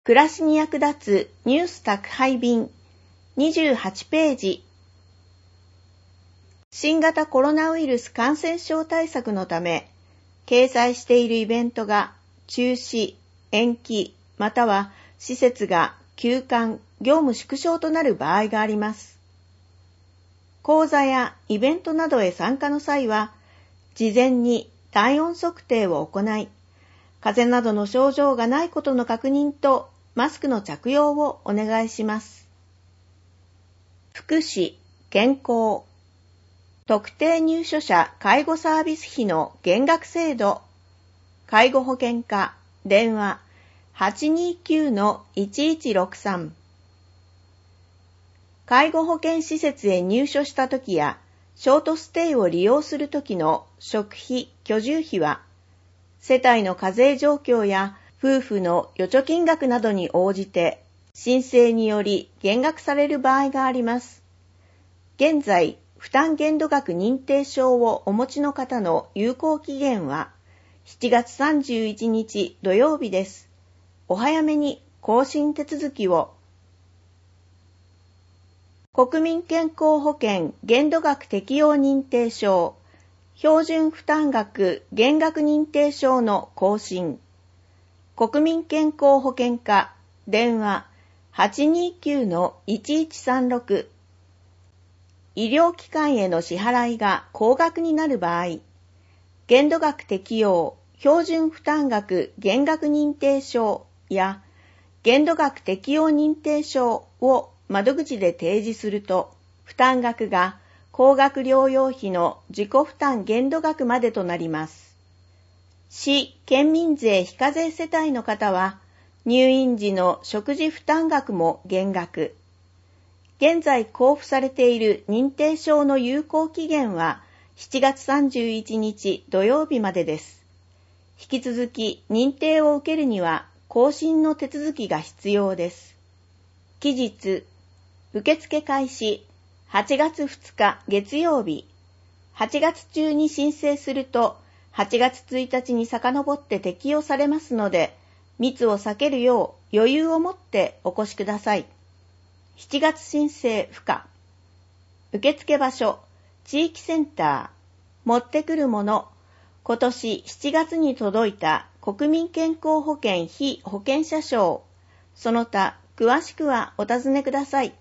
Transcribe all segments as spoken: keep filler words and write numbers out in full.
暮らしに役立つニュース宅配便にじゅうはちページ。新型コロナウイルス感染症対策のため、掲載しているイベントが中止、延期、または施設が休館、業務縮小となる場合があります。講座やイベントなどへ参加の際は、事前に体温測定を行い、風邪などの症状がないことの確認とマスクの着用をお願いします。福祉、健康、特定入所者介護サービス費の減額制度、介護保険課、電話 はちにきゅうのいちいちろくさん。介護保険施設へ入所したときや、ショートステイを利用するときの食費、居住費は、世帯の課税状況や夫婦の預貯金額などに応じて申請により減額される場合があります。現在、負担限度額認定証をお持ちの方の有効期限はしちがつさんじゅういちにち土曜日です。お早めに更新手続きを。国民健康保険限度額適用認定証標準負担額減額認定証の更新。国民健康保険課電話 はちにきゅうのいちいちさんろく。医療機関への支払いが高額になる場合、限度額適用標準負担額減額認定証や限度額適用認定証を窓口で提示すると、負担額が高額療養費の自己負担限度額までとなります。市・県民税非課税世帯の方は、入院時の食事負担額も減額。現在交付されている認定証の有効期限はしちがつさんじゅういちにち土曜日までです。引き続き認定を受けるには更新の手続きが必要です。期日、受付開始はちがつふつか月曜日、はちがつ中に申請するとはちがつついたちに遡って適用されますので、密を避けるよう余裕を持ってお越しください。しちがつ申請不可。受付場所、地域センター、持ってくるもの、今年しちがつに届いた国民健康保険被保険者証、その他詳しくはお尋ねください。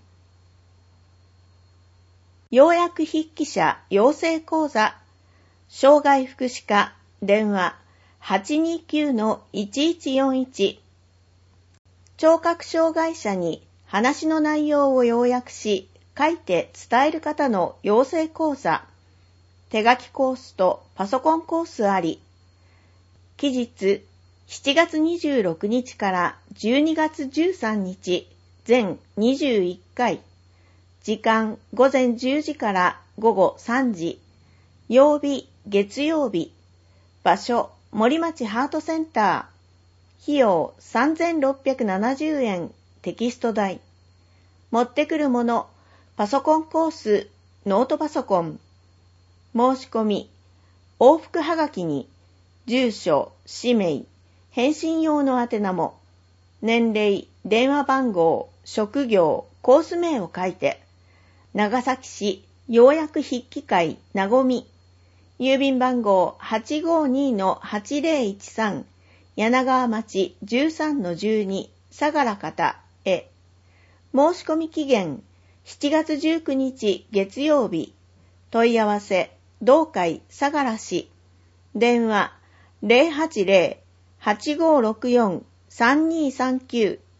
要約筆記者養成講座、障害福祉課電話 はちにきゅうのいちいちよんいち。聴覚障害者に話の内容を要約し、書いて伝える方の養成講座、手書きコースとパソコンコースあり。期日、しちがつにじゅうろくにちからじゅうにがつじゅうさんにち、全にじゅういっかい。時間、ごぜんじゅうじからごごさんじ。曜日、月曜日。場所、森町ハートセンター。費用、さんぜんろっぴゃくななじゅうえん。テキスト代。持ってくるもの、パソコンコース、ノートパソコン。申し込み、往復はがきに、住所、氏名、返信用の宛名も、年齢、電話番号、職業、コース名を書いて、長崎市要約筆記会なごみ、郵便番号 はちごにのはちぜろいちさん、柳川町 じゅうさんのじゅうに、相良方へ。申し込み期限、しちがつじゅうくにち月曜日。問い合わせ、同会相良市。電話、ゼロはちゼロ はちごろくよん さんにさんきゅう。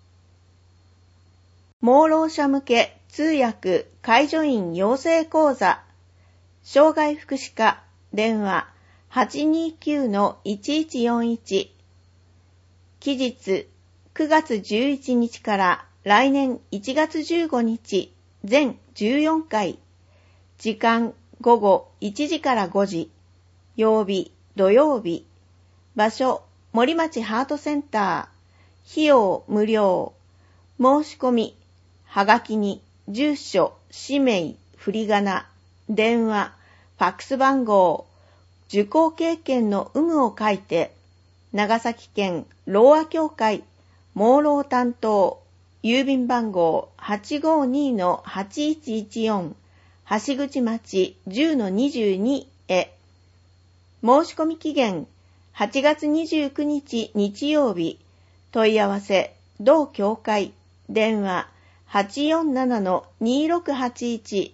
盲ろう者向け通訳介助員養成講座、障害福祉課電話 はちにきゅうのいちいちよんいち。期日、くがつじゅういちにちから来年いちがつじゅうごにち、全じゅうよんかい。時間、ごごいちじからごじ。曜日、土曜日。場所、森町ハートセンター。費用、無料。申し込み、はがきに、住所、氏名、振り仮名、電話、ファックス番号、受講経験の有無を書いて、長崎県ろうあ協会盲ろう担当、郵便番号 はちごにのはちいちいちよん、橋口町 じゅうのにじゅうに へ。申し込み期限はちがつにじゅうくにち日曜日。問い合わせ、同協会、電話 はちよんななのにろくはちいち。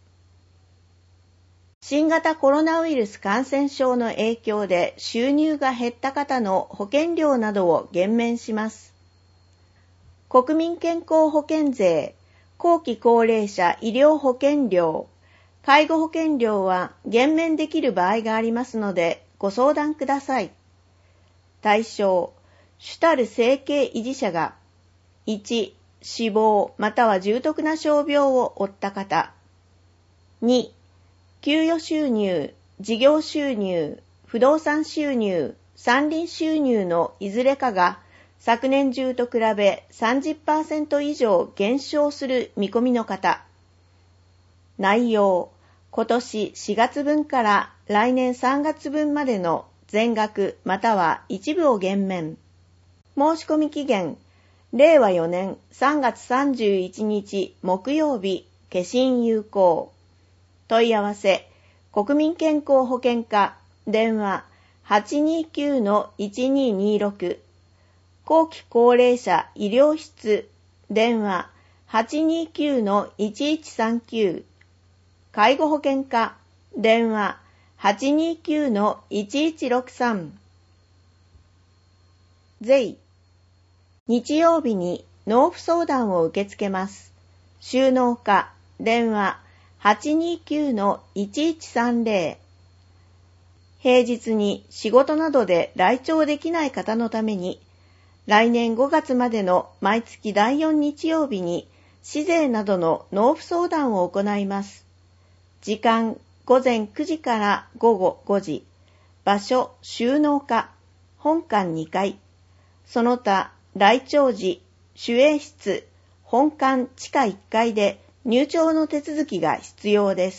新型コロナウイルス感染症の影響で収入が減った方の保険料などを減免します。国民健康保険税、後期高齢者医療保険料、介護保険料は減免できる場合がありますのでご相談ください。対象、主たる生計維持者がいち、死亡または重篤な傷病を負った方、に、給与収入、事業収入、不動産収入、山林収入のいずれかが昨年中と比べ さんじゅっパーセント 以上減少する見込みの方。内容、今年しがつぶんから来年さんがつぶんまでの全額または一部を減免。申し込み期限、れいわよねんさんがつさんじゅういちにち木曜日、消印有効。問い合わせ、国民健康保険課、電話 はちにきゅうのいちににろく。後期高齢者医療室、電話 はちにきゅうのいちいちさんきゅう。介護保険課、電話 はちにきゅうのいちいちろくさん。税。日曜日に納付相談を受け付けます。収納課、電話 はちにきゅうのいちいちさんぜろ。平日に仕事などで来庁できない方のために、来年ごがつまでの毎月だいよん日曜日に市税などの納付相談を行います。時間、ごぜんくじからごごごじ。場所、収納課、本館にかい。その他、来庁時、守衛室、本館地下いっかいで入庁の手続きが必要です。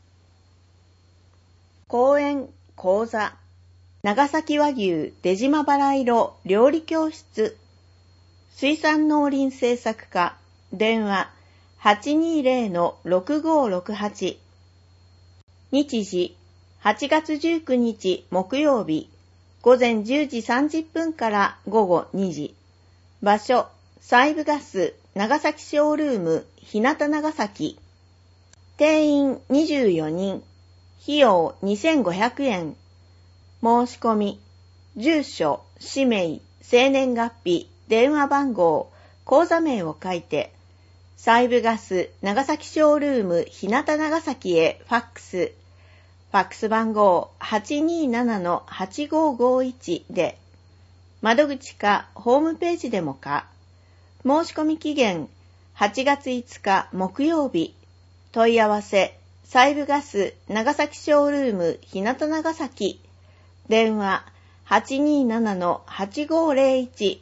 講演、講座。長崎和牛出島バラ色料理教室。水産農林政策課、電話 はちにぜろのろくごろくはち。日時、はちがつじゅうくにち木曜日、ごぜんじゅうじさんじゅっぷんからごごにじ。場所、西部ガス長崎ショールーム日向長崎。定員にじゅうよにん。費用にせんごひゃくえん。申し込み、住所、氏名、生年月日、電話番号、口座名を書いて、西部ガス長崎ショールーム日向長崎へファックス、ファックス番号 はちにーななのはちごごいち で、窓口かホームページでもか、申し込み期限はちがついつか木曜日、問い合わせ、西部ガス長崎ショールーム日向長崎、電話 はちにーななのはちごぜろいち。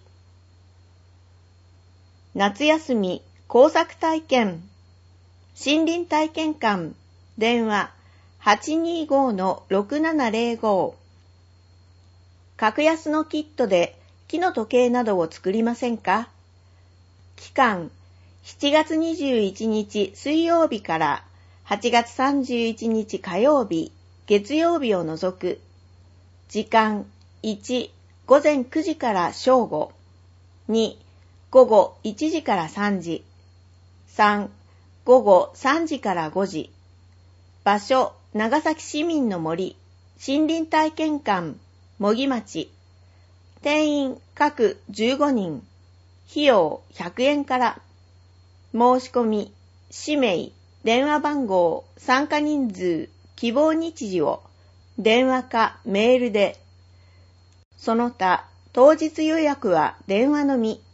夏休み工作体験、森林体験館、電話 はちにーごのろくななぜろご。格安のキットで木の時計などを作りませんか？期間、しちがつにじゅういちにち水曜日からはちがつさんじゅういちにち火曜日、月曜日を除く。時間、いち、ごぜんくじから正午。に、ごごいちじからさんじ。さん、ごごさんじからごじ。場所、長崎市民の森、森林体験館、茂木町。定員各じゅうごにん。費用ひゃくえんから。申し込み、氏名、電話番号、参加人数、希望日時を電話かメールで。その他、当日予約は電話のみ。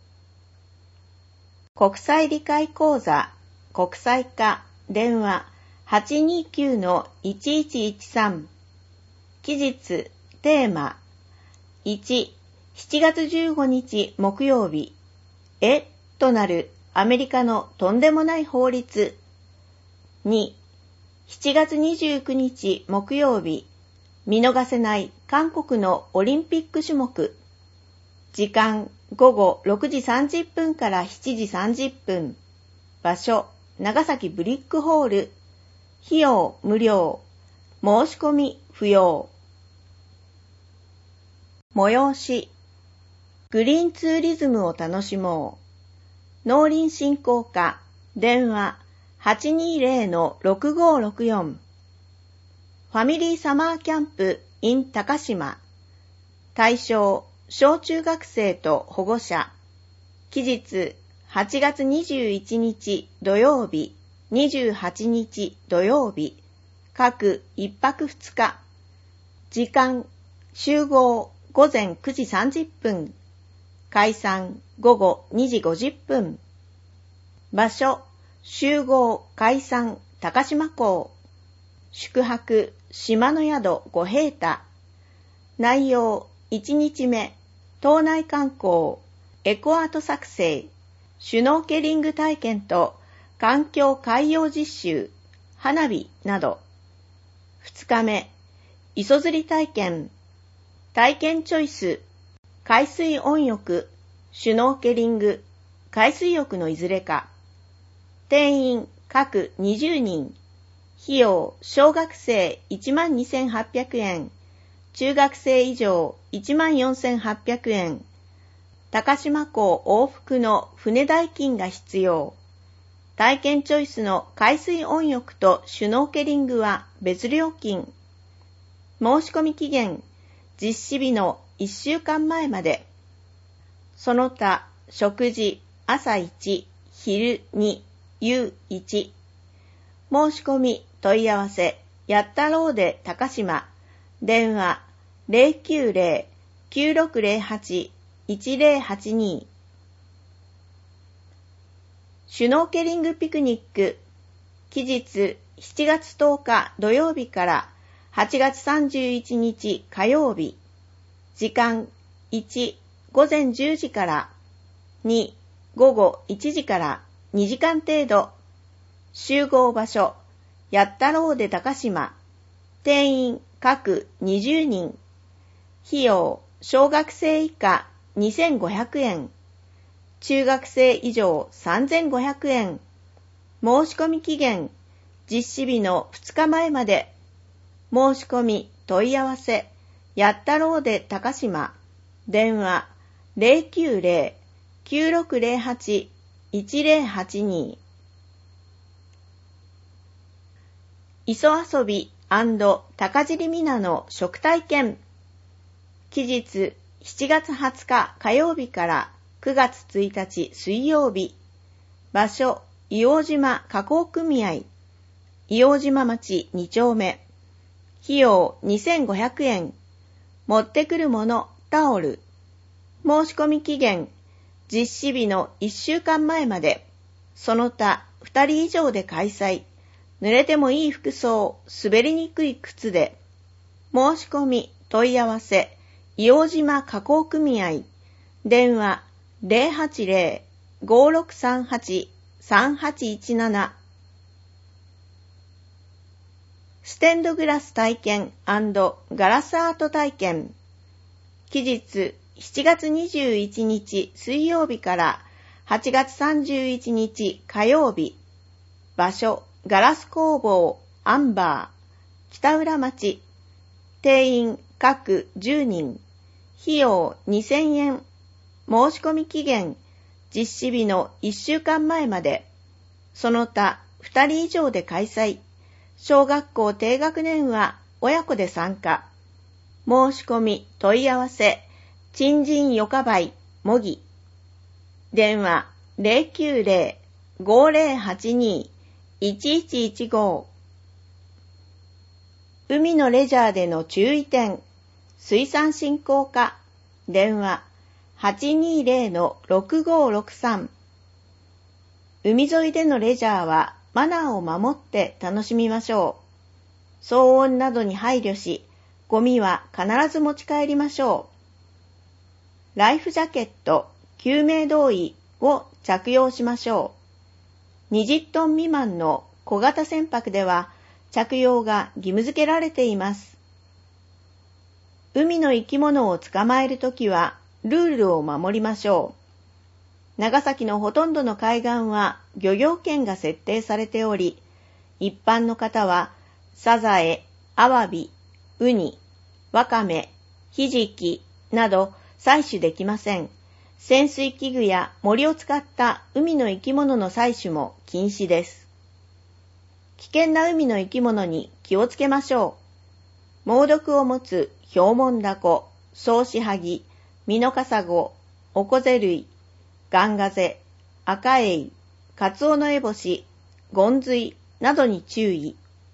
国際理解講座、国際化、電話 はちにーきゅうのいちいちいちさん。期日、テーマ。いち、しちがつじゅうごにち木曜日。えとなるアメリカのとんでもない法律。に、しちがつにじゅうくにち木曜日。見逃せない韓国のオリンピック種目。時間午後ろくじさんじゅっぷんからしちじさんじゅっぷん。場所、長崎ブリックホール。費用無料。申し込み不要。催し。グリーンツーリズムを楽しもう。農林振興課。電話 はちにーぜろのろくごーろくよん。ファミリーサマーキャンプ in 高島。対象、小中学生と保護者。期日、はちがつにじゅういちにち土曜日、にじゅうはちにち土曜日。各いっぱくふつか。時間、集合ごぜんくじさんじゅっぷん。解散ごごにじごじゅっぷん。場所、集合解散高島港。宿泊、島の宿ご平太。内容、いちにちめ、島内観光、エコアート作成、シュノーケリング体験と環境海洋実習、花火など。ふつかめ、磯釣り体験、体験チョイス、海水温浴、シュノーケリング、海水浴のいずれか。定員各にじゅうにん。費用小学生 いちまんにせんはっぴゃくえん。中学生以上 いちまんよんせんはっぴゃくえん。高島港往復の船代金が必要。体験チョイスの海水温浴とシュノーケリングは別料金。申し込み期限、実施日のいっしゅうかんまえまで。その他、食事、朝いち、昼に、夕いち。申し込み、問い合わせ、やったろうで高島。電話 ゼロきゅうゼロ きゅうろくゼロはち いちゼロはちに。シュノーケリングピクニック。期日しちがつとおか土曜日からはちがつさんじゅういちにち火曜日。時間いち、ごぜんじゅうじからに、ごごいちじからにじかん程度。集合場所、やったろうで高島。定員各にじゅうにん。費用、小学生以下にせんごひゃくえん。中学生以上さんぜんごひゃくえん。申し込み期限、実施日のふつかまえまで。申し込み、問い合わせ、やったろうで高島。電話ゼロきゅうゼロ きゅうろくゼロはち いちゼロはちに。磯遊び&高尻みなの食体験。期日しちがつはつか火曜日からくがつついたち水曜日。場所、硫黄島加工組合。硫黄島町にちょうめ。費用にせんごひゃくえん。持ってくるもの、タオル。申し込み期限、実施日のいっしゅうかんまえまで。その他ふたり以上で開催。濡れてもいい服装、滑りにくい靴で。申し込み、問い合わせ、硫黄島加工組合。電話ゼロはちゼロ ごろくさんはち さんはちいちなな。ステンドグラス体験&ガラスアート体験。期日しちがつにじゅういちにち水曜日からはちがつさんじゅういちにち火曜日。場所、ガラス工房アンバー北浦町。定員各じゅうにん。費用にせんえん。申し込み期限、実施日のいっしゅうかんまえまで。その他ふたり以上で開催。小学校低学年は親子で参加。申し込み、問い合わせ、珍人よかばい、もぎ。電話ゼロきゅうゼロ ごゼロはちに いちいちいちご。海のレジャーでの注意点。水産振興課。電話はちにーぜろのろくごろくさん。海沿いでのレジャーはマナーを守って楽しみましょう。騒音などに配慮し、ゴミは必ず持ち帰りましょう。ライフジャケット、救命胴衣を着用しましょう。にじゅっトン未満の小型船舶では着用が義務付けられています。海の生き物を捕まえるときはルールを守りましょう。長崎のほとんどの海岸は漁業権が設定されており、一般の方はサザエ、アワビ、ウニ、ワカメ、ヒジキなど採取できません。潜水器具や銛を使った海の生き物の採取も禁止です。危険な海の生き物に気をつけましょう。猛毒を持つヒョウモンダコ、ソウシハギ、ミノカサゴ、オコゼ類、ガンガゼ、アカエイ、カツオノエボシ、ゴンズイなどに注意。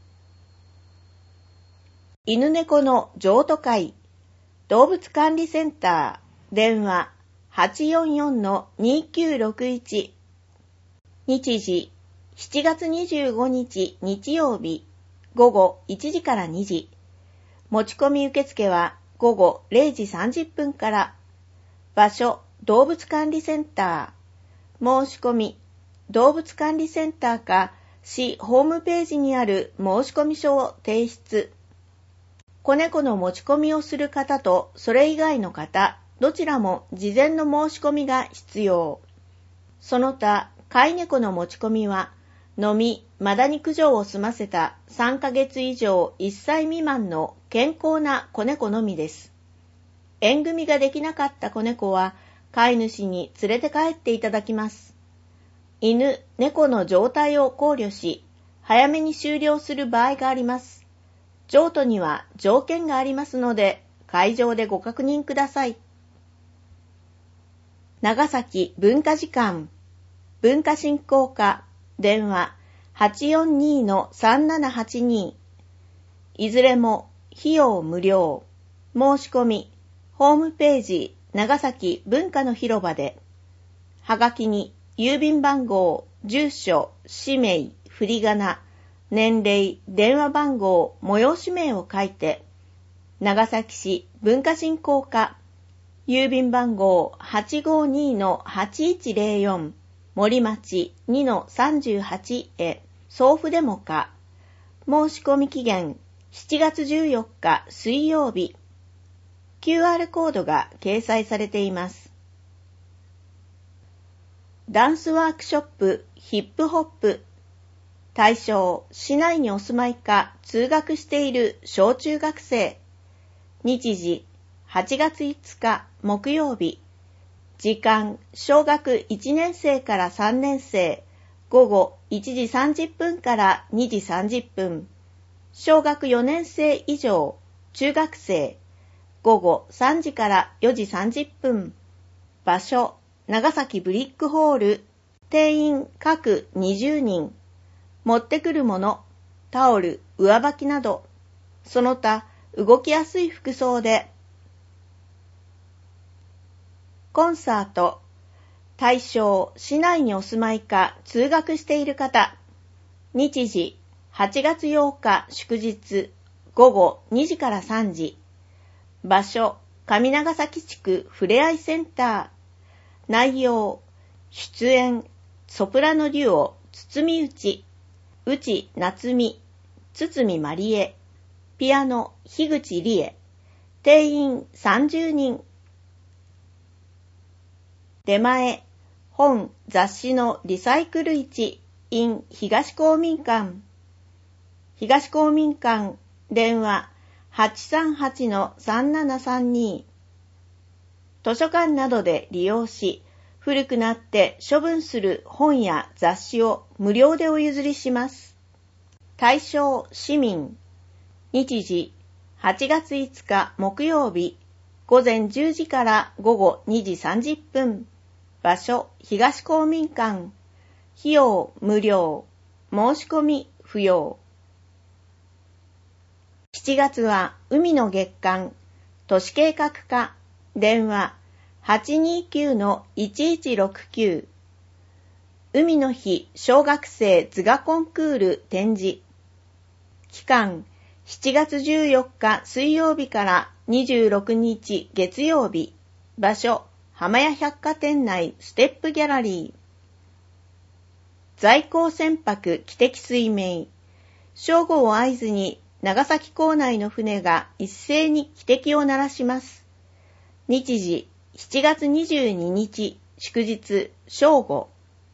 犬猫の譲渡会、動物管理センター、電話 はちよんよんのにきゅうろくいち、日時しちがつにじゅうごにち日曜日午後いちじからにじ、持ち込み受付は午後れいじさんじゅっぷんから、場所動物管理センター、申し込み動物管理センターか市ホームページにある申し込み書を提出。子猫の持ち込みをする方とそれ以外の方、どちらも事前の申し込みが必要。その他、飼い猫の持ち込みは、のみ、マダニ駆除を済ませたさんかげつ以上いっさい未満の健康な子猫のみです。縁組ができなかった子猫は、飼い主に連れて帰っていただきます。犬、猫の状態を考慮し、早めに終了する場合があります。譲渡には条件がありますので、会場でご確認ください。長崎文化時間、文化振興課、電話 はちよんにのさんななはちに、いずれも費用無料。申し込み、ホームページ、長崎文化の広場で、はがきに郵便番号、住所、氏名、振り仮名、年齢、電話番号、催し名を書いて、長崎市文化振興課、郵便番号 はちごにのはちいちぜろよん、森町 にのさんじゅうはち へ送付デモか、申し込み期限しちがつじゅうよっか水曜日、キューアール コードが掲載されています。ダンスワークショップヒップホップ、対象、市内にお住まいか通学している小中学生。日時、はちがついつか木曜日。時間、小学いちねんせいからさんねんせい、午後いちじさんじゅっぷんからにじさんじゅっぷん。小学よねんせい以上、中学生、午後さんじからよじさんじゅっぷん。場所、長崎ブリックホール。定員各にじゅうにん。持ってくるもの、タオル、上履きなど、その他動きやすい服装で。コンサート、対象、市内にお住まいか通学している方。日時、はちがつようか祝日、午後にじからさんじ。場所、上長崎地区ふれあいセンター。内容、出演、ソプラノデュオ、堤内。内夏美、堤まりえ、ピアノ、樋口理恵、定員さんじゅうにん。出前、本、雑誌のリサイクル市 in 東公民館。東公民館、電話 はちさんはちのさんななさんに。図書館などで利用し、古くなって処分する本や雑誌を無料でお譲りします。対象市民。日時はちがついつか木曜日、午前じゅうじから午後にじさんじゅっぷん。場所東公民館。費用無料。申し込み不要。しちがつは海の月間、都市計画課。電話はちにきゅうのいちいちろくきゅう。海の日小学生図画コンクール展示。期間しちがつじゅうよっか水曜日からにじゅうろくにち月曜日。場所浜屋百貨店内ステップギャラリー。在港船舶汽笛水鳴。正午を合図に長崎港内の船が一斉に汽笛を鳴らします。日時しちがつにじゅうににち祝日正午。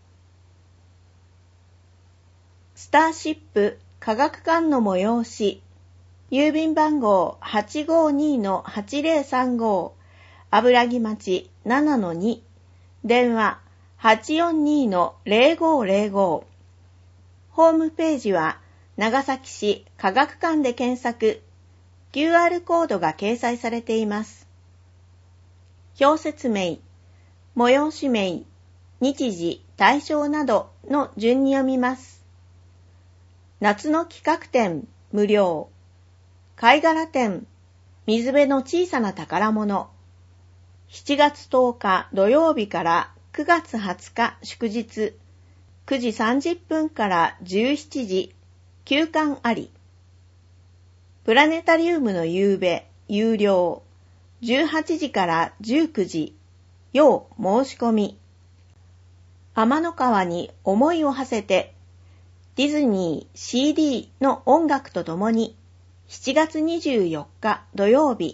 スターシップ科学館の催し、郵便番号 はちごーにーはちぜろさんご、油木町 ななのに、電話 はちよんにーのぜろごーぜろご。ホームページは長崎市科学館で検索、キューアール コードが掲載されています。表説明、催し名、日時、対象などの順に読みます。夏の企画展、無料。貝殻展、水辺の小さな宝物。しちがつとおか土曜日からくがつはつか祝日、くじさんじゅっぷんからじゅうしちじ、休館あり。プラネタリウムの夕べ、有料。じゅうはちじからじゅうくじ、要申し込み。天の川に思いを馳せて、ディズニー シーディー の音楽とともに、しちがつにじゅうよっか土曜日。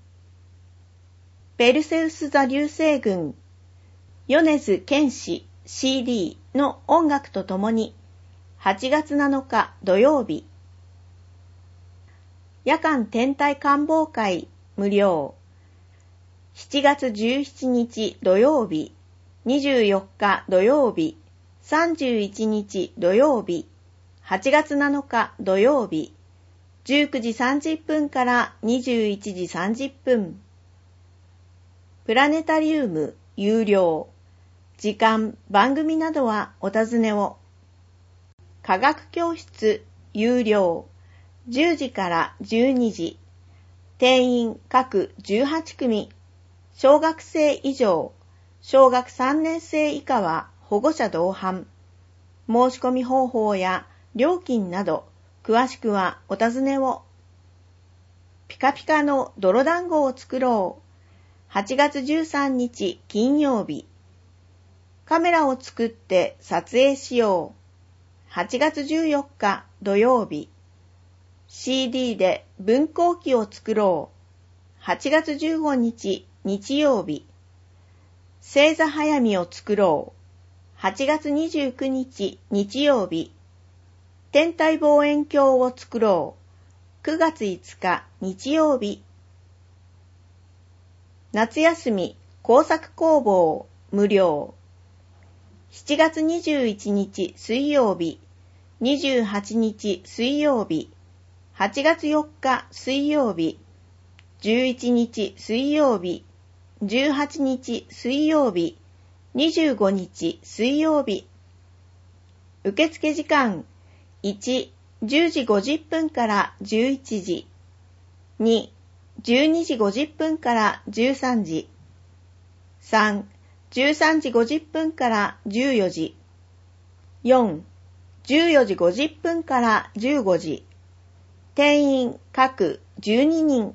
ペルセウス座流星群、米津玄師 シーディー の音楽とともに、はちがつなのか土曜日。夜間天体観望会無料。しちがつじゅうしちにち土曜日、にじゅうよっか土曜日、さんじゅういちにち土曜日、はちがつなのか土曜日、じゅうくじさんじゅっぷんからにじゅういちじさんじゅっぷん。プラネタリウム有料。時間、番組などはお尋ねを。科学教室有料。じゅうじからじゅうにじ。定員各じゅうはちくみ。小学生以上、小学さんねんせい以下は保護者同伴。申し込み方法や料金など、詳しくはお尋ねを。ピカピカの泥団子を作ろう。はちがつじゅうさんにち金曜日。カメラを作って撮影しよう。はちがつじゅうよっか土曜日。シーディー で分光機を作ろう。はちがつじゅうごにち日曜日。星座早見を作ろう。はちがつにじゅうくにち日曜日。天体望遠鏡を作ろう。くがついつか日曜日。夏休み工作工房無料。しちがつにじゅういちにち水曜日。にじゅうはちにち水曜日。はちがつよっか水曜日。じゅういちにち水曜日。じゅうはちにち水曜日。にじゅうごにち水曜日。受付時間いち、じゅうじごじゅっぷんからじゅういちじ。に、じゅうにじごじゅっぷんからじゅうさんじ。さん、じゅうさんじごじゅっぷんからじゅうよじ。よん、じゅうよじごじゅっぷんからじゅうごじ。定員各じゅうににん。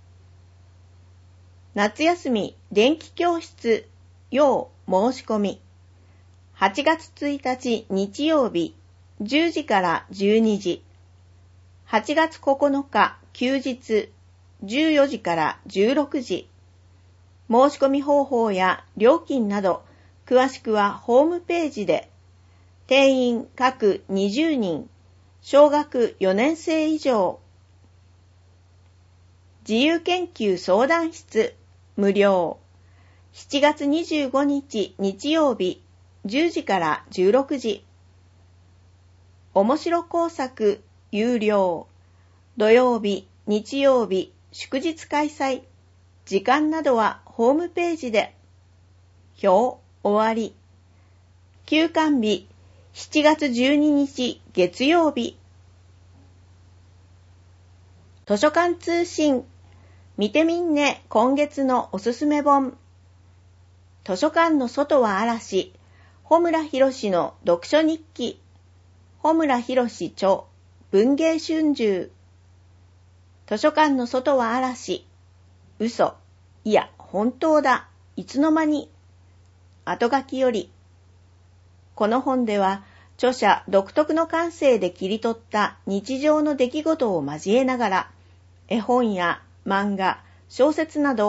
夏休み電気教室要申し込み。はちがつついたち日曜日じゅうじからじゅうにじ。はちがつここのか休日じゅうよじからじゅうろくじ。申し込み方法や料金など詳しくはホームページで。定員各にじゅうにん。小学よねんせい以上。自由研究相談室無料。しちがつにじゅうごにち日曜日じゅうじからじゅうろくじ。面白工作有料。土曜日、日曜日、祝日開催。時間などはホームページで。表終わり。休館日しちがつじゅうににち月曜日。図書館通信。見てみんね今月のおすすめ本。図書館の外は嵐。穂村博の読書日記。穂村博著文芸春秋。図書館の外は嵐。嘘。いや、本当だ。いつの間に。後書きより。この本では、著者独特の感性で切り取った日常の出来事を交えながら、絵本や漫画、小説など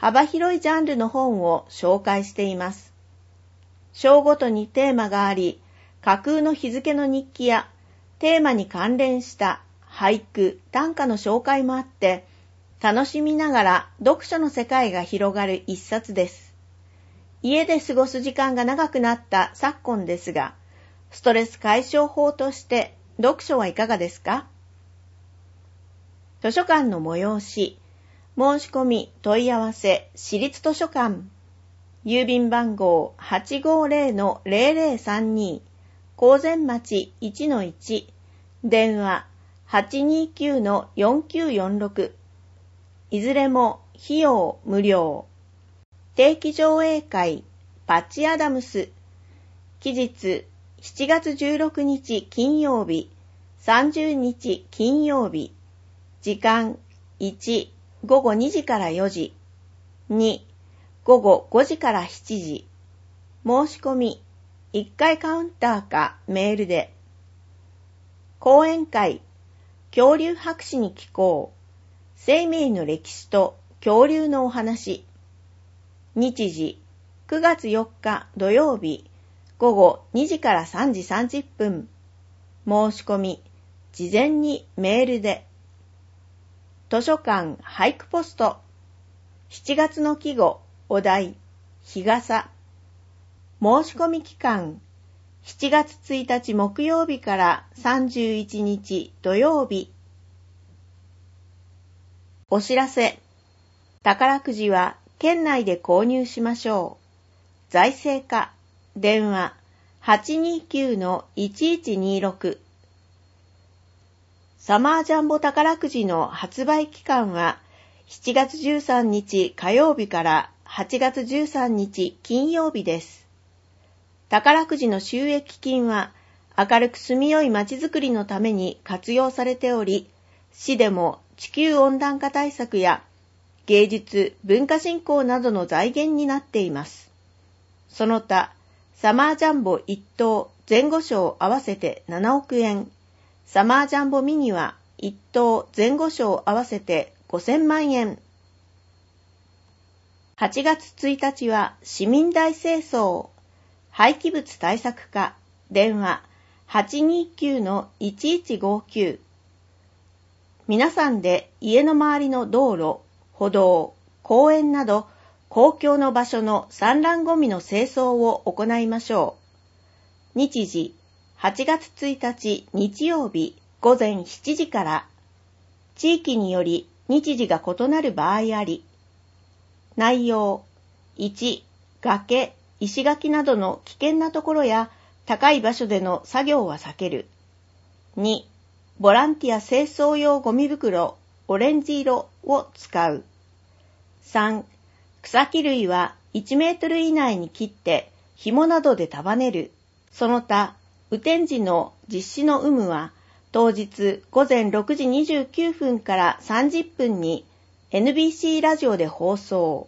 幅広いジャンルの本を紹介しています。章ごとにテーマがあり、架空の日付の日記やテーマに関連した俳句、短歌の紹介もあって、楽しみながら読書の世界が広がる一冊です。家で過ごす時間が長くなった昨今ですが、ストレス解消法として読書はいかがですか？図書館の催し、申し込み問い合わせ、私立図書館、郵便番号 はちごーぜろのぜろぜろさんに、高善町 いちのいち、電話 はちにきゅうのよんきゅうよんろく、いずれも費用無料。定期上映会、パッチアダムス、期日しちがつじゅうろくにち金曜日、さんじゅうにち金曜日、時間いち、ごごにじからよじ、に、ごごごじからしちじ、申し込み、いっかいカウンターかメールで。講演会、恐竜博士に聞こう、生命の歴史と恐竜のお話。日時、くがつよっか土曜日、ごごにじからさんじさんじゅっぷん。申し込み、事前にメールで。図書館俳句ポスト。しちがつの季語、お題、日傘。申し込み期間、しちがつついたち木曜日からさんじゅういちにち土曜日。お知らせ。宝くじは県内で購入しましょう。財政課、電話 はちにきゅうのいちいちにろく。サマージャンボ宝くじの発売期間はしちがつじゅうさんにち火曜日からはちがつじゅうさんにち金曜日です。宝くじの収益金は明るく住みよいまちづくりのために活用されており、市でも地球温暖化対策や芸術・文化振興などの財源になっています。その他、サマージャンボいっ等前後賞合わせてななおくえん、サマージャンボミニはいっ等前後賞合わせてごせんまんえん。はちがつついたちは市民大清掃、廃棄物対策課、電話 はちにきゅうのいちいちごきゅう。皆さんで家の周りの道路、歩道、公園など公共の場所の散乱ゴミの清掃を行いましょう。日時、はちがつついたち日曜日ごぜんしちじから。地域により日時が異なる場合あり。内容、いち、崖、石垣などの危険なところや高い場所での作業は避ける。に、ボランティア清掃用ゴミ袋オレンジ色を使う。さん、草木類はいちメートル以内に切って紐などで束ねる。その他、雨天時の実施の有無は当日ごぜんろくじにじゅうきゅうふんからさんじゅっぷんに エヌビーシー ラジオで放送。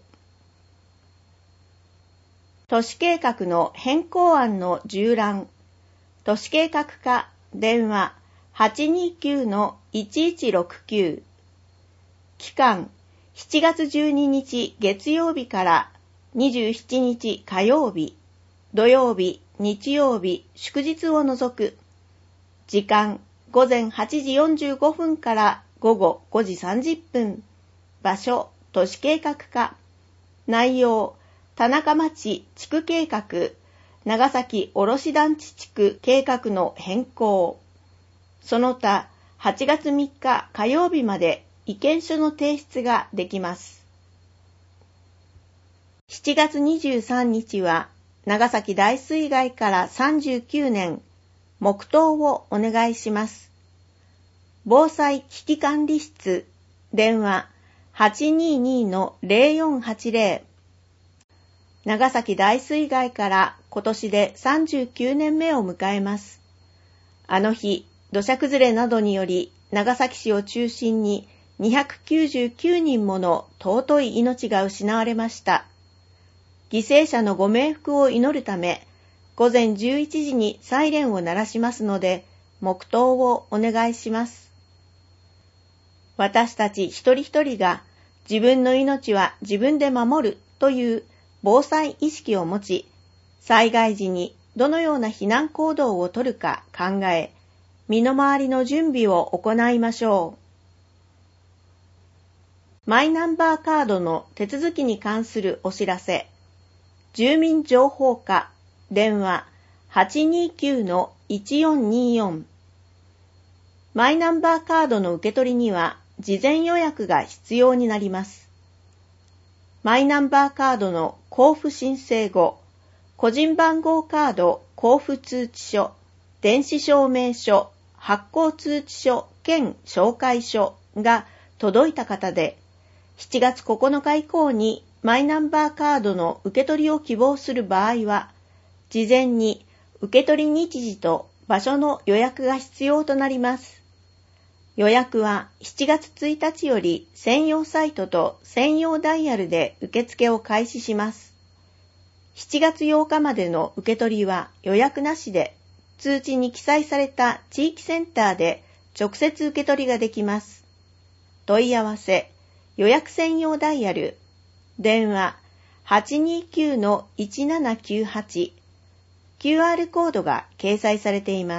都市計画の変更案の縦覧。都市計画課、電話 はちにきゅうのいちいちろくきゅう。期間、しちがつじゅうににち月曜日からにじゅうしちにち火曜日、土曜日、日曜日、祝日を除く。時間、ごぜんはちじよんじゅうごふんからごごごじさんじゅっぷん。場所、都市計画課。内容、田中町地区計画、長崎卸団地地区計画の変更。その他、はちがつみっか火曜日まで意見書の提出ができます。しちがつにじゅうさんにちは、長崎大水害からさんじゅうきゅうねん、黙祷をお願いします。防災危機管理室、電話 はちにーにーのぜろよんはちぜろ。長崎大水害から今年でさんじゅうきゅうねんめを迎えます。あの日、土砂崩れなどにより長崎市を中心ににひゃくきゅうじゅうきゅうにんもの尊い命が失われました。犠牲者のご冥福を祈るため、ごぜんじゅういちじにサイレンを鳴らしますので、黙祷をお願いします。私たち一人一人が自分の命は自分で守るという防災意識を持ち、災害時にどのような避難行動をとるか考え、身の回りの準備を行いましょう。マイナンバーカードの手続きに関するお知らせ。住民情報課、電話 はちにーきゅうのいちよんにーよん。マイナンバーカードの受け取りには事前予約が必要になります。マイナンバーカードの交付申請後、個人番号カード交付通知書、電子証明書、発行通知書兼紹介書が届いた方で、しちがつここのか以降にマイナンバーカードの受け取りを希望する場合は、事前に受け取り日時と場所の予約が必要となります。予約はしちがつついたちより専用サイトと専用ダイヤルで受付を開始します。しちがつようかまでの受け取りは予約なしで、通知に記載された地域センターで直接受け取りができます。問い合わせ、予約専用ダイヤル、電話 はちにーきゅうのいちななきゅうはち、キューアール コードが掲載されています。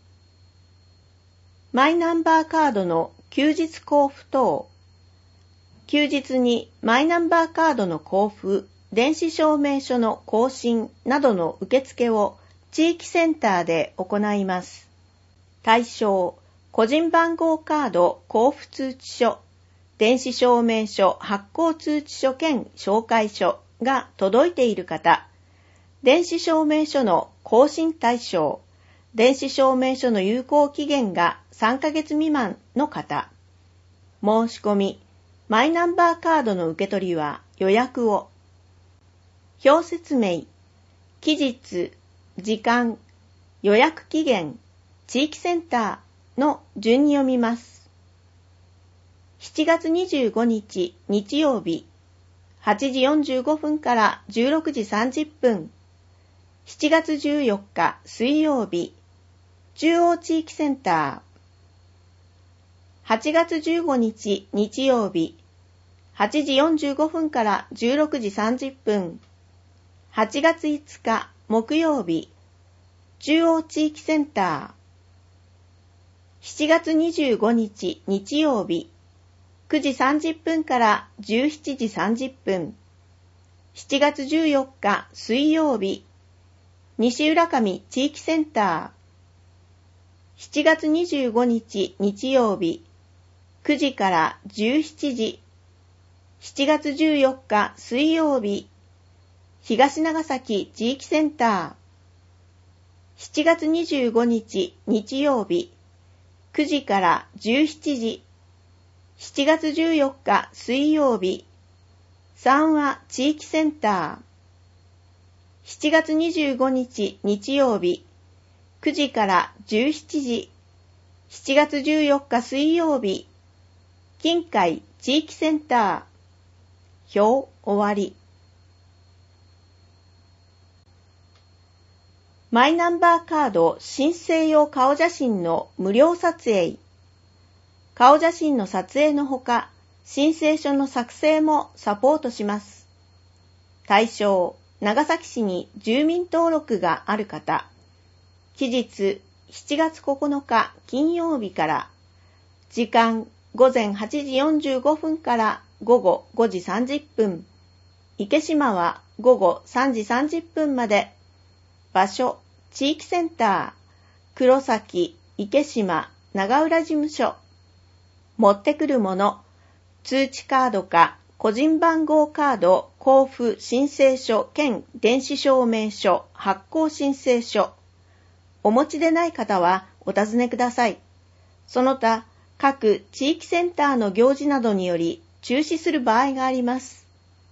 マイナンバーカードの休日交付等。休日にマイナンバーカードの交付、電子証明書の更新などの受付を地域センターで行います。対象、個人番号カード交付通知書、電子証明書発行通知書兼紹介書が届いている方、電子証明書の更新対象、電子証明書の有効期限がさんかげつ未満の方、申し込み、マイナンバーカードの受け取りは予約を、表説明、期日、時間、予約期限、地域センターの順に読みます。しちがつにじゅうごにち日曜日、はちじよんじゅうごふんからじゅうろくじさんじゅっぷん、しちがつじゅうよっか水曜日、中央地域センター、はちがつじゅうごにち日曜日、はちじよんじゅうごふんからじゅうろくじさんじゅっぷん、はちがついつか木曜日、中央地域センター、しちがつにじゅうごにち日曜日、くじさんじゅっぷんからじゅうしちじさんじゅっぷん、しちがつじゅうよっか水曜日、西浦上地域センター、しちがつにじゅうごにち日曜日、くじからじゅうしちじ、しちがつじゅうよっか水曜日、東長崎地域センター、しちがつにじゅうごにち日曜日、くじからじゅうしちじ、しちがつじゅうよっか水曜日、三和地域センター、しちがつにじゅうごにち日曜日、くじからじゅうしちじ、しちがつじゅうよっか水曜日、近海地域センター、表終わり。マイナンバーカード申請用顔写真の無料撮影。顔写真の撮影のほか、申請書の作成もサポートします。対象、長崎市に住民登録がある方。期日、しちがつここのか金曜日から。時間、ごぜんはちじよんじゅうごふんからごごごじさんじゅっぷん。池島はごごさんじさんじゅっぷんまで。場所、地域センター、黒崎、池島、長浦事務所。持ってくるもの、通知カードか個人番号カード交付申請書兼電子証明書発行申請書。お持ちでない方はお尋ねください。その他、各地域センターの行事などにより中止する場合があります。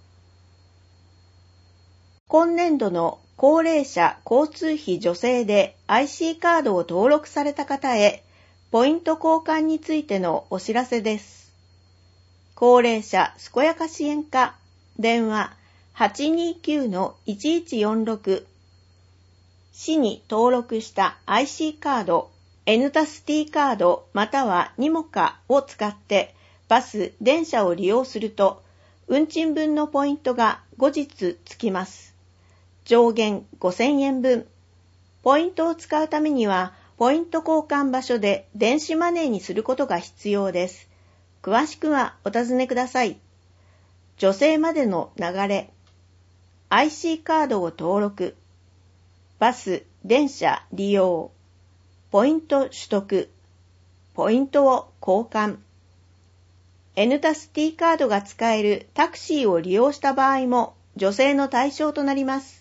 今年度の高齢者交通費助成で アイシー カードを登録された方へ、ポイント交換についてのお知らせです。高齢者健やか支援課、電話 はちにーきゅうのいちいちよんろく。市に登録した アイシー カード、N タス T カードまたはニモカを使って、 バス、電車を利用すると、運賃分のポイントが後日つきます。上限ごせんえん分。ポイントを使うためには、ポイント交換場所で電子マネーにすることが必要です。詳しくはお尋ねください。助成までの流れ。アイシー カードを登録。バス、電車利用。ポイント取得。ポイントを交換。N たす T カードが使えるタクシーを利用した場合も助成の対象となります。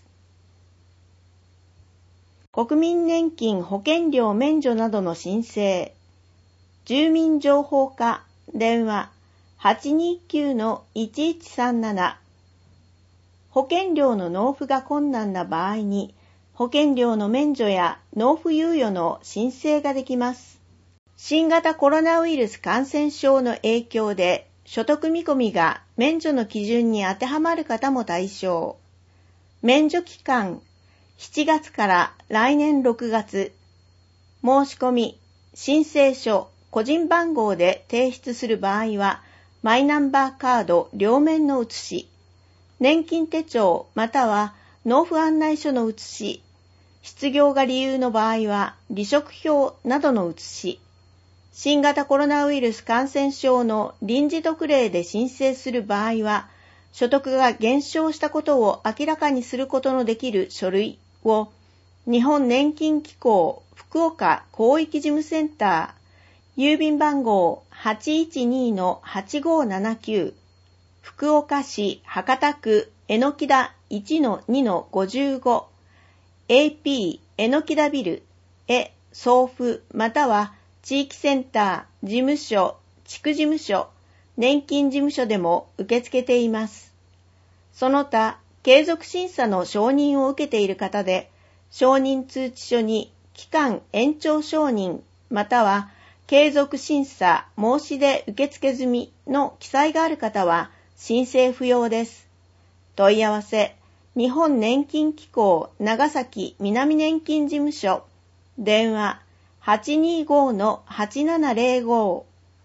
国民年金保険料免除などの申請。住民情報課電話 はちにきゅうのいちいちさんなな。保険料の納付が困難な場合に保険料の免除や納付猶予の申請ができます。新型コロナウイルス感染症の影響で所得見込みが免除の基準に当てはまる方も対象。免除期間しちがつから来年ろくがつ。申し込み、申請書、個人番号で提出する場合はマイナンバーカード両面の写し、年金手帳または納付案内書の写し、失業が理由の場合は離職票などの写し、新型コロナウイルス感染症の臨時特例で申請する場合は、所得が減少したことを明らかにすることのできる書類を、日本年金機構福岡広域事務センター、郵便番号 はちいちにのはちごななきゅう、福岡市博多区榎田 いちのにのごじゅうご、エーピー 榎田ビルへ送付または地域センター、事務所、地区事務所、年金事務所でも受け付けています。その他、継続審査の承認を受けている方で、承認通知書に期間延長承認または継続審査申し出受付済みの記載がある方は申請不要です。問い合わせ、日本年金機構長崎南年金事務所、電話 はちにごのはちななぜろご。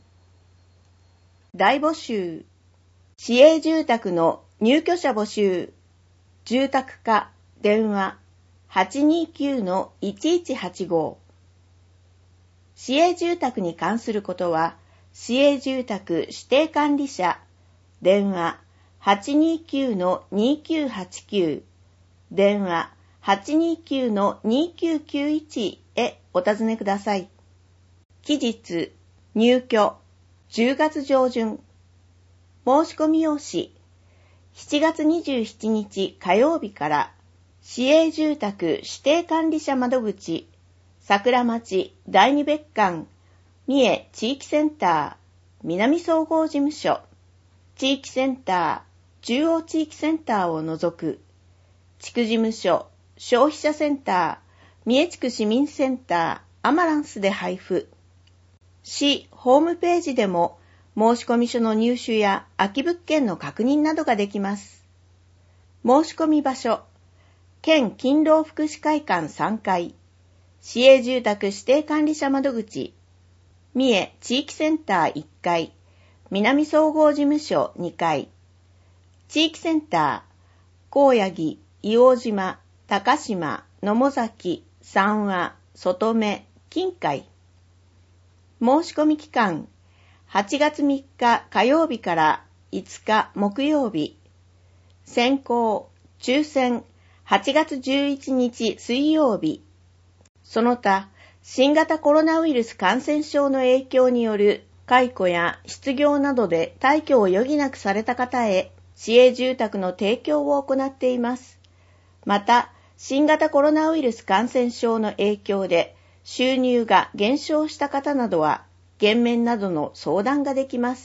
大募集。市営住宅の入居者募集。住宅課電話 はちにきゅうのいちいちはちご。市営住宅に関することは、市営住宅指定管理者電話 はちにきゅうのにきゅうはちきゅう、電話 はちにきゅうのにきゅうきゅういち へお尋ねください。期日、入居、じゅうがつ上旬。申し込み用紙、しちがつにじゅうしちにち火曜日から、市営住宅指定管理者窓口、桜町第二別館、三重地域センター、南総合事務所、地域センター、中央地域センターを除く、地区事務所、消費者センター、三重地区市民センター、アマランスで配布。市ホームページでも申込書の入手や空き物件の確認などができます。申し込み場所、県勤労福祉会館さんがい、市営住宅指定管理者窓口、三重地域センターいっかい、南総合事務所にかい、地域センター、高八木、硫黄島、高島、野母崎、三和、外目、近海。申し込み期間、はちがつみっか火曜日からいつか木曜日。選考、抽選、はちがつじゅういちにち水曜日。その他、新型コロナウイルス感染症の影響による解雇や失業などで退去を余儀なくされた方へ、市営住宅の提供を行っています。また、新型コロナウイルス感染症の影響で収入が減少した方などは、減免などの相談ができます。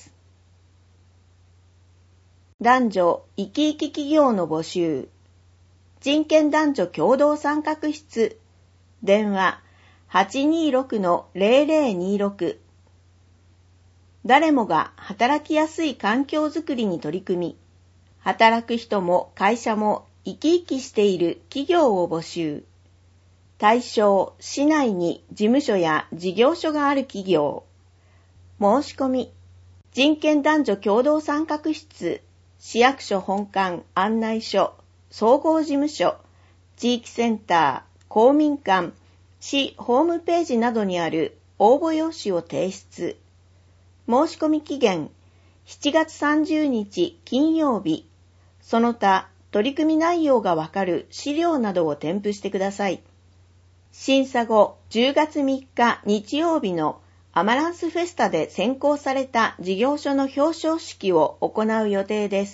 男女生き生き企業の募集。人権男女共同参画室。電話 はちにろくのぜろぜろにろく。誰もが働きやすい環境づくりに取り組み、働く人も会社も生き生きしている企業を募集。対象、市内に事務所や事業所がある企業。申し込み、 人権男女共同参画室、市役所本館案内所、総合事務所、地域センター、公民館、市ホームページなどにある応募用紙を提出。申し込み期限、しちがつさんじゅうにち金曜日。その他、取り組み内容がわかる資料などを添付してください。審査後、じゅうがつみっか日曜日のアマランスフェスタで選考された事業所の表彰式を行う予定です。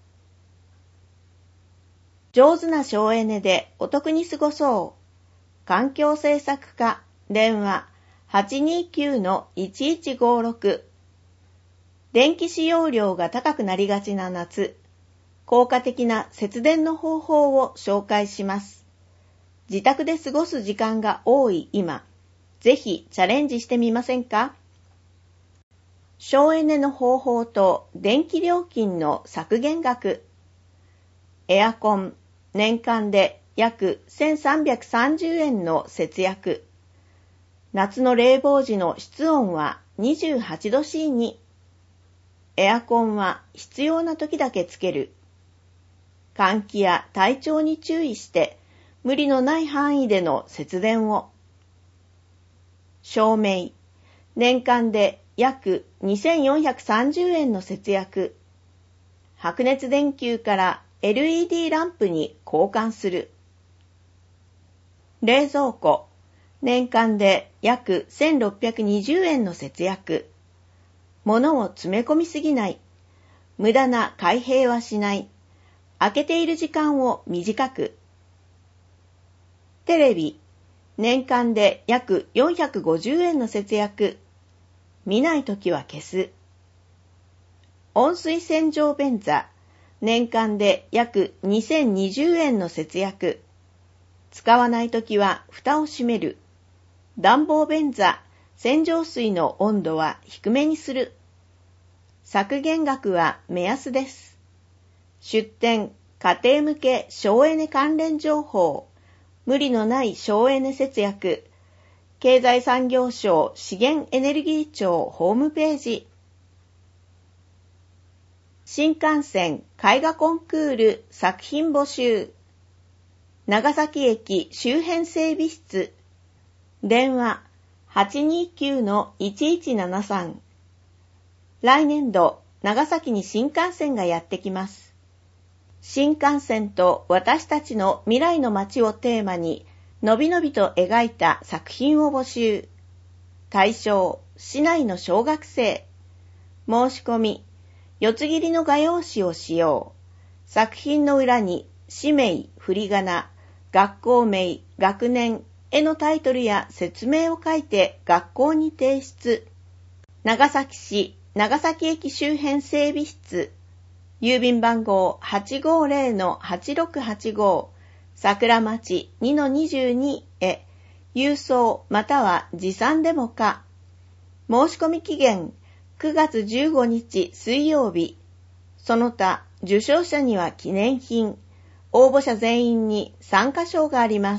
上手な省エネでお得に過ごそう。環境政策課、電話 はちにきゅうのいちいちごろく。電気使用量が高くなりがちな夏、効果的な節電の方法を紹介します。自宅で過ごす時間が多い今、ぜひチャレンジしてみませんか？省エネの方法と電気料金の削減額。エアコン、年間で約せんさんびゃくさんじゅうえんの節約。夏の冷房時の室温はにじゅうはちど C に。エアコンは必要な時だけつける。換気や体調に注意して無理のない範囲での節電を。照明、年間で約にせんよんひゃくさんじゅうえんの節約。白熱電球から エルイーディー ランプに交換する。冷蔵庫、年間で約せんろっぴゃくにじゅうえんの節約。物を詰め込みすぎない。無駄な開閉はしない。開けている時間を短く。テレビ、年間で約よんひゃくごじゅうえんの節約。見ないときは消す。温水洗浄便座、年間で約にせんにじゅうえんの節約。使わないときは蓋を閉める。暖房便座、洗浄水の温度は低めにする。削減額は目安です。出店、家庭向け省エネ関連情報、無理のない省エネ節約、経済産業省資源エネルギー庁ホームページ。新幹線絵画コンクール作品募集。長崎駅周辺整備室。電話 はちにきゅうのいちいちななさん。来年度、長崎に新幹線がやってきます。新幹線と私たちの未来の街をテーマに、のびのびと描いた作品を募集。対象、市内の小学生。申し込み、四つ切りの画用紙を使用。作品の裏に、氏名、振り仮名、学校名、学年、絵のタイトルや説明を書いて学校に提出。長崎市長崎駅周辺整備室。郵便番号 はちごーぜろのはちろくはちご、桜町 にのにじゅうに へ郵送または持参でもか。申し込み期限くがつじゅうごにち水曜日。その他受賞者には記念品。応募者全員に参加賞があります。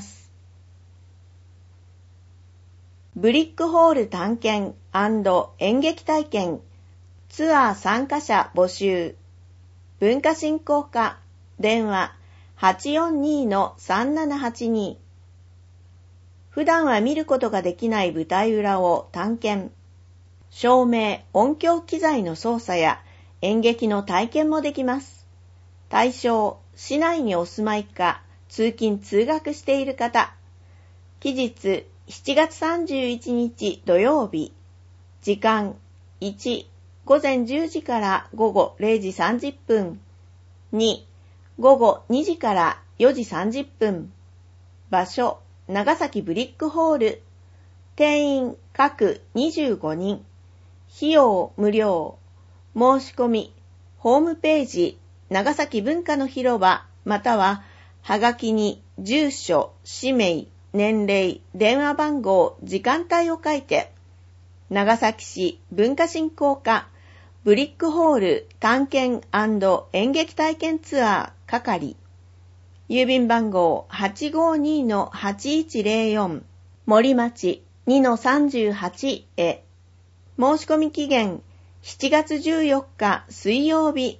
ブリックホール探検&演劇体験ツアー参加者募集。文化振興課電話 はちよんにのさんななはちに。普段は見ることができない舞台裏を探検。照明、音響機材の操作や演劇の体験もできます。対象、市内にお住まいか通勤通学している方。期日しちがつさんじゅういちにち土曜日。時間いち、午前じゅうじから午後れいじさんじゅっぷん。に、午後にじからよじさんじゅっぷん。場所、長崎ブリックホール。定員各にじゅうごにん。費用無料。申し込み、ホームページ、長崎文化の広場、または、はがきに住所、氏名、年齢、電話番号、時間帯を書いて、長崎市文化振興課、ブリックホール探検&演劇体験ツアー係、郵便番号 はちごーにのはちいちぜろよん、森町 にのさんじゅうはち へ。申し込み期限しちがつじゅうよっか水曜日。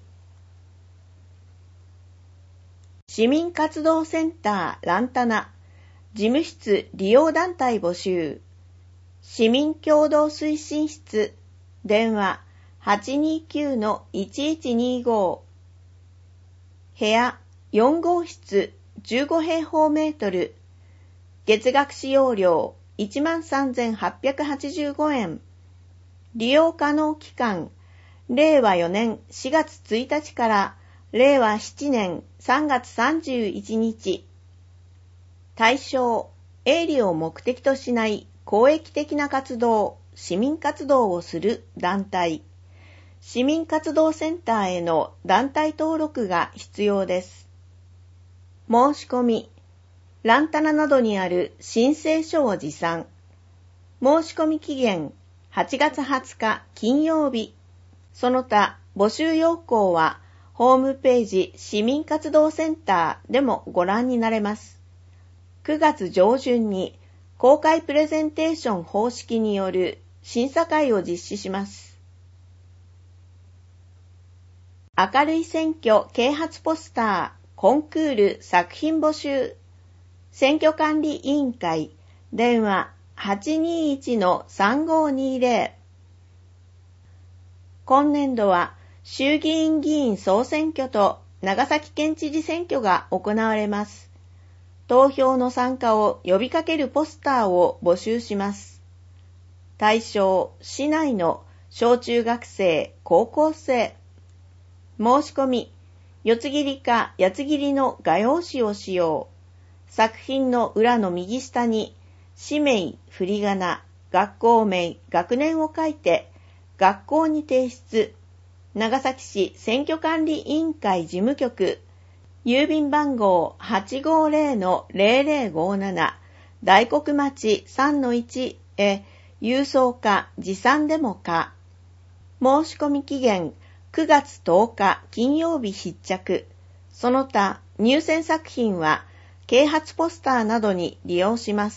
市民活動センターランタナ事務室利用団体募集。市民共同推進室電話 はちにきゅうのいちいちにご。部屋よんごうしつじゅうごへいほうメートル。月額使用料 いちまんさんぜんはっぴゃくはちじゅうごえん。利用可能期間、れいわよねんしがつついたちかられいわななねんさんがつさんじゅういちにち。対象、営利を目的としない公益的な活動、市民活動をする団体。市民活動センターへの団体登録が必要です。申し込み、ランタナなどにある申請書を持参。申し込み期限、はちがつはつか金曜日。その他、募集要項は、ホームページ市民活動センターでもご覧になれます。くがつじょうじゅんに公開プレゼンテーション方式による審査会を実施します。明るい選挙啓発ポスター、コンクール作品募集。選挙管理委員会、電話 はちにいちのさんごにぜろ。今年度は衆議院議員総選挙と長崎県知事選挙が行われます。投票の参加を呼びかけるポスターを募集します。対象、市内の小中学生、高校生。申し込み、四つ切りか八つ切りの画用紙を使用。作品の裏の右下に、氏名、振り仮名、学校名、学年を書いて、学校に提出。長崎市選挙管理委員会事務局、郵便番号 はちごぜろのぜろぜろごなな、大黒町 さんのいち へ郵送か持参でもか。申し込み期限くがつとおか金曜日必着。その他入選作品は啓発ポスターなどに利用します。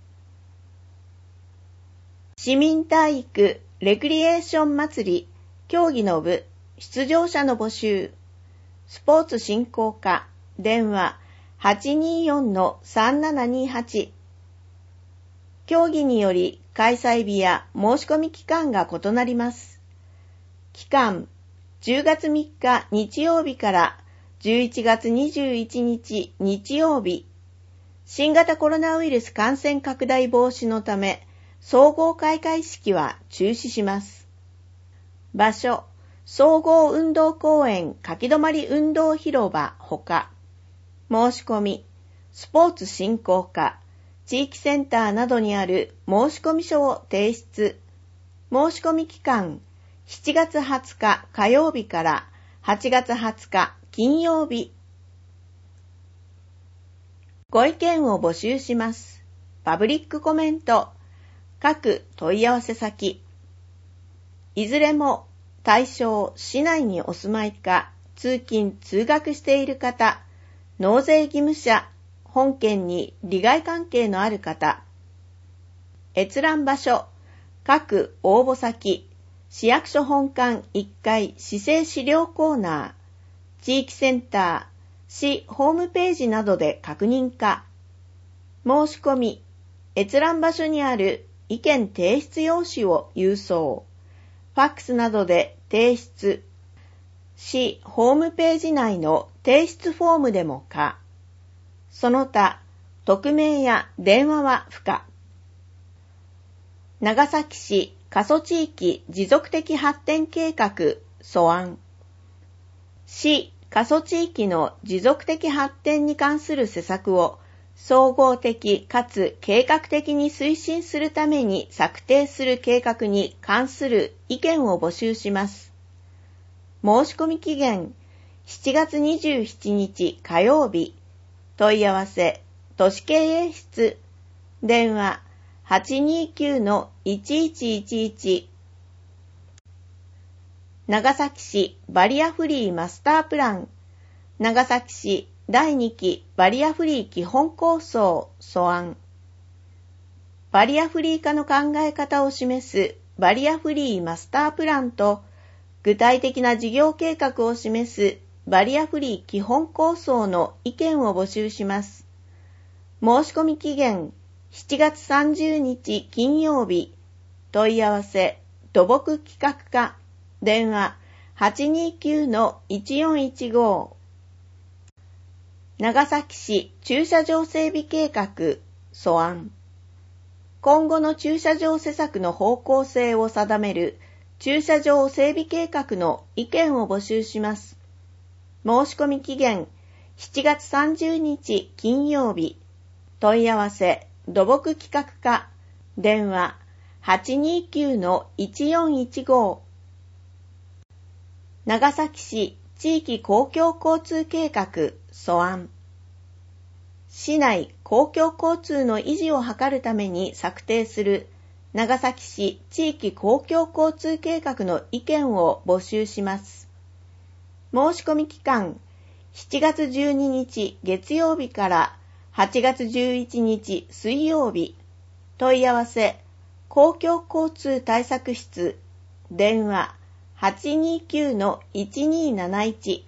市民体育レクリエーション祭り競技の部出場者の募集。スポーツ振興課電話 はちによんのさんななにはち。競技により開催日や申し込み期間が異なります。期間じゅうがつみっか日曜日からじゅういちがつにじゅういちにち日曜日。新型コロナウイルス感染拡大防止のため総合開会式は中止します。場所、総合運動公園書き止まり運動広場ほか。申し込み、スポーツ振興課、地域センターなどにある申し込み書を提出。申し込み期間、しちがつはつか火曜日からはちがつはつか金曜日。ご意見を募集します。パブリックコメント、各問い合わせ先。いずれも対象、市内にお住まいか、通勤・通学している方、納税義務者、本県に利害関係のある方。閲覧場所、各応募先、市役所本館いっかい市政資料コーナー、地域センター、市ホームページなどで確認か。申し込み、閲覧場所にある意見提出用紙を郵送。ファックスなどで提出。市ホームページ内の提出フォームでもか。その他、匿名や電話は不可。長崎市過疎地域持続的発展計画素案。市過疎地域の持続的発展に関する施策を総合的かつ計画的に推進するために策定する計画に関する意見を募集します。申し込み期限しちがつにじゅうしちにち火曜日。問い合わせ都市経営室電話 はちにきゅうのいちいちいちいち。長崎市バリアフリーマスタープラン、長崎市だいにきバリアフリー基本構想素案。バリアフリー化の考え方を示すバリアフリーマスタープランと具体的な事業計画を示すバリアフリー基本構想の意見を募集します。申し込み期限しちがつさんじゅうにち金曜日。問い合わせ土木企画課電話 はちにきゅうのいちよんいちご。長崎市駐車場整備計画素案。今後の駐車場施策の方向性を定める駐車場整備計画の意見を募集します。申し込み期限しちがつさんじゅうにち金曜日。問い合わせ土木企画課電話 はちにきゅうのいちよんいちご。長崎市地域公共交通計画素案。市内公共交通の維持を図るために策定する長崎市地域公共交通計画の意見を募集します。申し込み期間しちがつじゅうににち月曜日からはちがつじゅういちにち水曜日。問い合わせ公共交通対策室電話 はちにきゅうのいちになないち。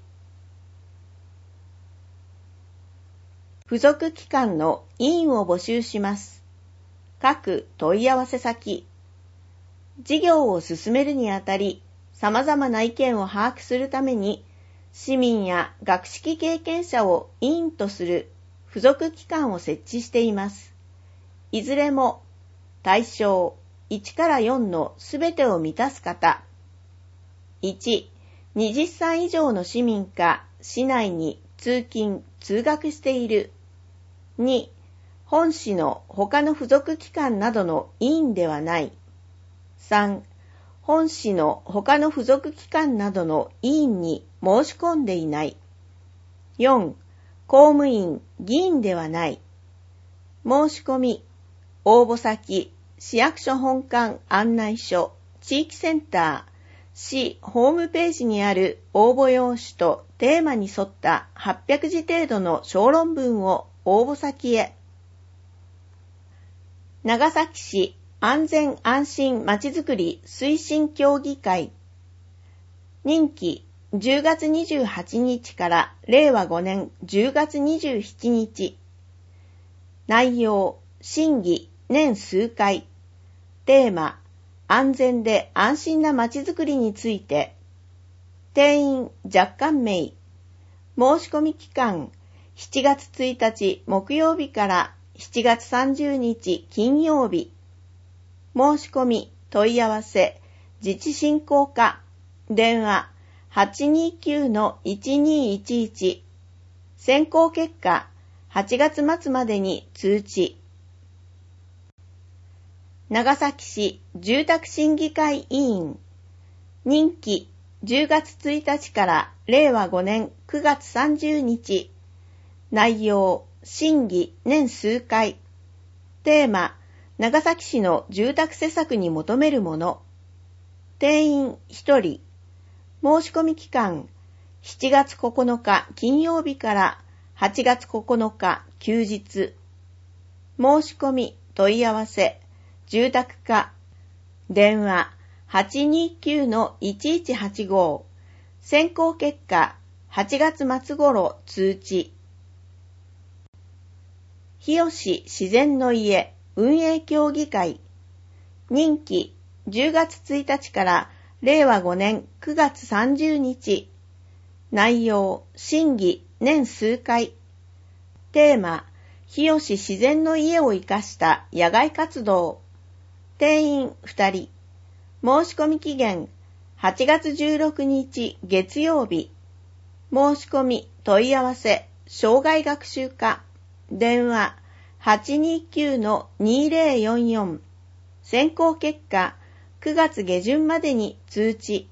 付属機関の委員を募集します。各問い合わせ先。事業を進めるにあたり、様々な意見を把握するために、市民や学識経験者を委員とする付属機関を設置しています。いずれも対象いちからよんのすべてを満たす方。いち、はたちさい以上の市民か市内に通勤・通学している。に、本市の他の付属機関などの委員ではない。さん、本市の他の付属機関などの委員に申し込んでいない。よん、公務員・議員ではない。申し込み、応募先、市役所本館案内所、地域センター、市ホームページにある応募用紙とテーマに沿ったはっぴゃくじ程度の小論文を応募先へ。長崎市安全安心まちづくり推進協議会。任期じゅうがつにじゅうはちにちかられいわごねんじゅうがつにじゅうしちにち。内容、審議、年数回。テーマ、安全で安心なまちづくりについて。定員若干名。申し込み期間、しちがつついたち木曜日からしちがつさんじゅうにち金曜日。申し込み、問い合わせ、自治振興課、電話 はちにきゅうのいちにいちいち。選考結果、はちがつまつまでに通知。長崎市住宅審議会委員。任期じゅうがつついたちかられいわごねんくがつさんじゅうにち。内容、審議、年数回。テーマ、長崎市の住宅施策に求めるもの。定員ひとり。申し込み期間、しちがつここのか金曜日からはちがつここのか休日。申し込み、問い合わせ、住宅課。電話 はちにきゅうのいちいちはちご。選考結果、はちがつまつ頃通知。日吉自然の家運営協議会。任期じゅうがつついたちかられいわごねんくがつさんじゅうにち。内容、審議、年数回。テーマ、日吉自然の家を生かした野外活動。定員ふたり。申し込み期限、はちがつじゅうろくにち月曜日。申し込み、問い合わせ、障害学習課。電話 はちにきゅうのにぜろよんよん。選考結果くがつげじゅんまでに通知。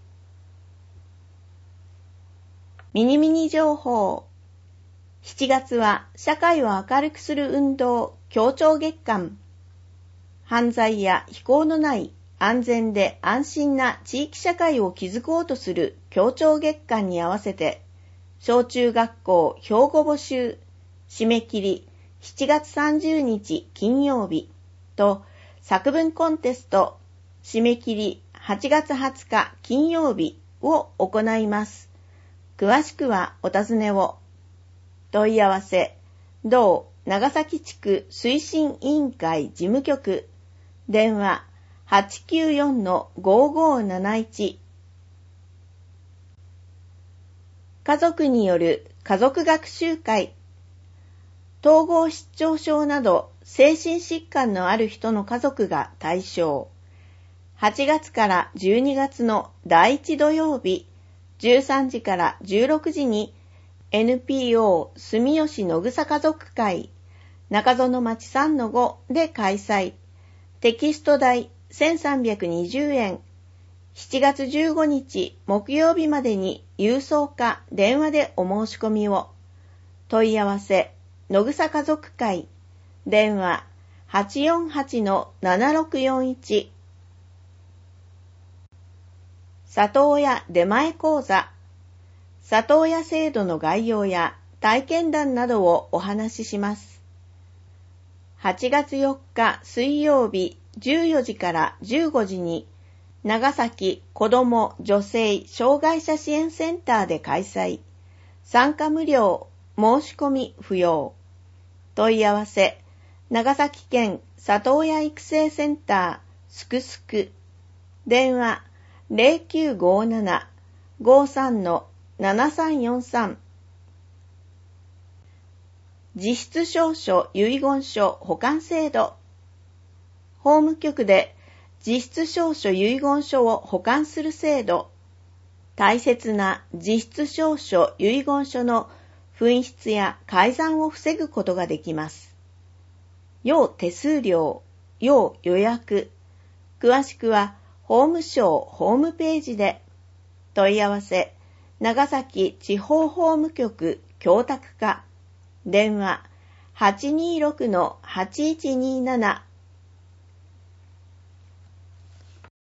ミニミニ情報。しちがつは社会を明るくする運動協調月間。犯罪や非行のない安全で安心な地域社会を築こうとする協調月間に合わせて、小中学校標語募集、締め切りしちがつさんじゅうにち金曜日と作文コンテスト締め切りはちがつはつか金曜日を行います。詳しくはお尋ねを。問い合わせ、同長崎地区推進委員会事務局、電話 はちきゅうよんのごごーなないち。家族による家族学習会。統合失調症など精神疾患のある人の家族が対象。はちがつからじゅうにがつのだいいち土曜日、じゅうさんじからじゅうろくじに エヌピーオー 住吉野草家族会中園町 さんのご で開催。テキスト代せんさんびゃくにじゅうえん。しちがつじゅうごにち木曜日までに郵送か電話でお申し込みを。問い合わせ、野草家族会。電話 はちよんはちのななろくよんいち。里親出前講座。里親制度の概要や体験談などをお話しします。はちがつよっか水曜日じゅうよじからじゅうごじに長崎子ども女性障害者支援センターで開催。参加無料、申し込み不要。問い合わせ、長崎県里親育成センターすくすく。電話ゼロきゅうごなな ごさんのななさんよんさん。実質証書遺言書保管制度。法務局で実質証書遺言書を保管する制度。大切な実質証書遺言書の紛失や改ざんを防ぐことができます。要手数料、要予約。詳しくは法務省ホームページで。問い合わせ、長崎地方法務局供託課。電話 はちにーろくのはちいちにーなな